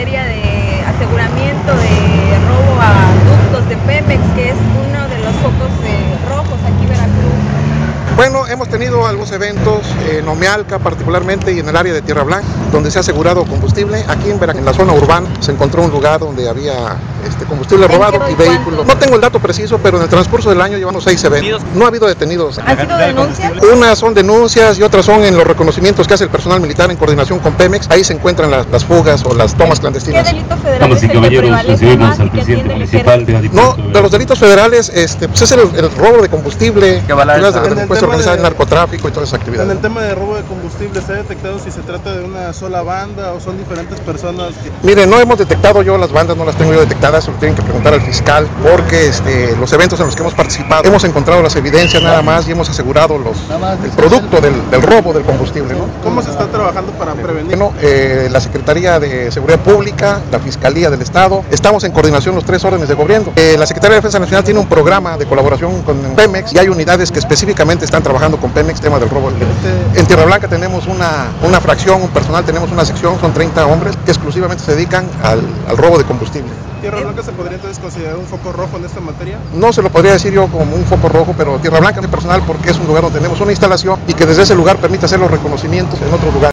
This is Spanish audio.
materia de aseguramiento de robo a ductos de Pemex, que es uno de los focos rojos aquí en Veracruz? Bueno, hemos tenido algunos eventos en Omealca particularmente y en el área de Tierra Blanca, donde se ha asegurado combustible. Aquí en la zona urbana se encontró un lugar donde había combustible robado y vehículos. No tengo el dato preciso, pero en el transcurso del año llevamos 6 eventos. No ha habido detenidos. ¿Han sido denuncias? Unas son denuncias y otras son en los reconocimientos que hace el personal militar en coordinación con Pemex. Ahí se encuentran las fugas o las tomas clandestinas. ¿Qué delito federal es el que prevalece más y que atiende el ejército? No, de los delitos federales pues es el robo de combustible, organizar el narcotráfico y todas esas actividades. En el tema de robo de combustible, ¿se ha detectado si se trata de una sola banda o son diferentes personas? Mire, no hemos detectado yo las bandas, no las tengo yo detectadas, se lo tienen que preguntar al fiscal, porque los eventos en los que hemos participado, hemos encontrado las evidencias nada más y hemos asegurado el producto del robo del combustible, ¿no? ¿Cómo se está trabajando para prevenir? Bueno, la Secretaría de Seguridad Pública, la Fiscalía del Estado, estamos en coordinación los 3 órdenes de gobierno. La Secretaría de Defensa Nacional tiene un programa de colaboración con Pemex y hay unidades que específicamente están trabajando con Pemex, tema del robo. En Tierra Blanca tenemos una fracción, un personal, tenemos una sección, son 30 hombres que exclusivamente se dedican al robo de combustible. ¿Tierra Blanca se podría entonces considerar un foco rojo en esta materia? No se lo podría decir yo como un foco rojo, pero Tierra Blanca es personal porque es un lugar donde tenemos una instalación y que desde ese lugar permite hacer los reconocimientos en otros lugares.